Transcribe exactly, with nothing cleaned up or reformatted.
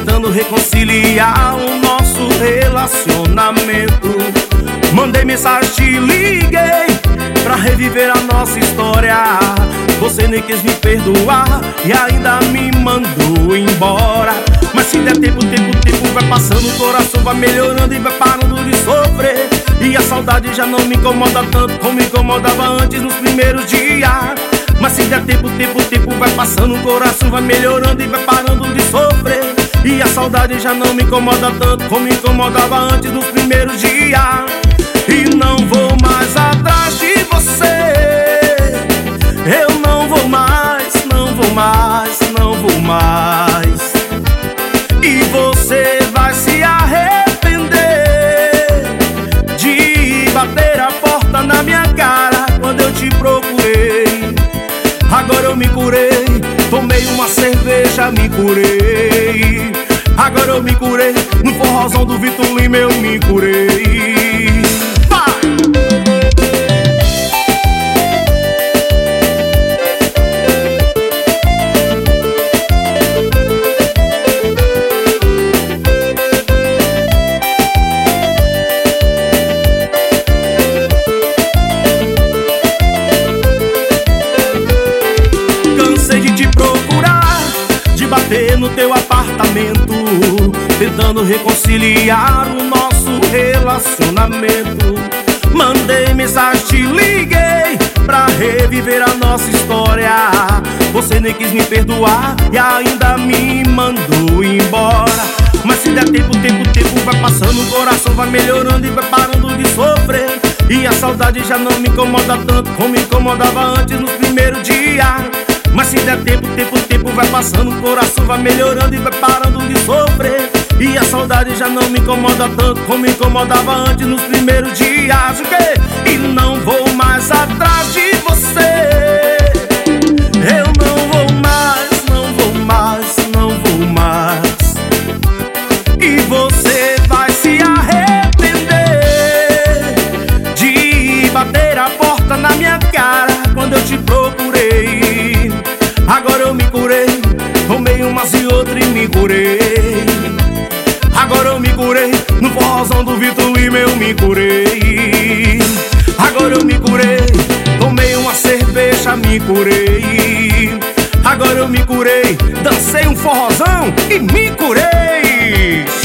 tentando reconciliar o nosso relacionamento. Mandei mensagem, te liguei pra reviver a nossa história. Você nem quis me perdoar e ainda me mandou embora. Mas se der tempo, tempo, tempo vai passando, o coração vai melhorando e vai parando de sofrer. E a saudade já não me incomoda tanto como me incomodava antes nos primeiros dias. Mas se der tempo, tempo, tempo vai passando, o coração vai melhorando e vai parando de sofrer. E a saudade já não me incomoda tanto como me incomodava antes nos primeiros dias. E não vou mais atrás de você, eu não vou mais, não vou mais, não vou mais. E você vai se arrepender de bater a porta na minha cara quando eu te procurei. Agora eu me curei, tomei uma cerveja, me curei. Agora eu me curei, no forrozão do Vitor Lima eu me curei. No teu apartamento, tentando reconciliar o nosso relacionamento. Mandei mensagem, te liguei pra reviver a nossa história. Você nem quis me perdoar e ainda me mandou embora. Mas se der tempo, tempo, tempo vai passando, o coração vai melhorando e vai parando de sofrer. E a saudade já não me incomoda tanto como me incomodava antes nos primeiros dias. Mas se der tempo, tempo, tempo vai passando, o coração vai melhorando e vai parando de sofrer. E a saudade já não me incomoda tanto como me incomodava antes nos primeiros dias. O quê? E não vou mais atrás de você, eu não vou mais, não vou mais, não vou mais. E você vai se arrepender de bater a porta na minha cara quando eu te procurei. Agora eu me curei, tomei umas e outras e me curei. Agora eu me curei, no forrozão do Vitor Lima eu me curei. Agora eu me curei, tomei uma cerveja, me curei. Agora eu me curei, dancei um forrozão e me curei.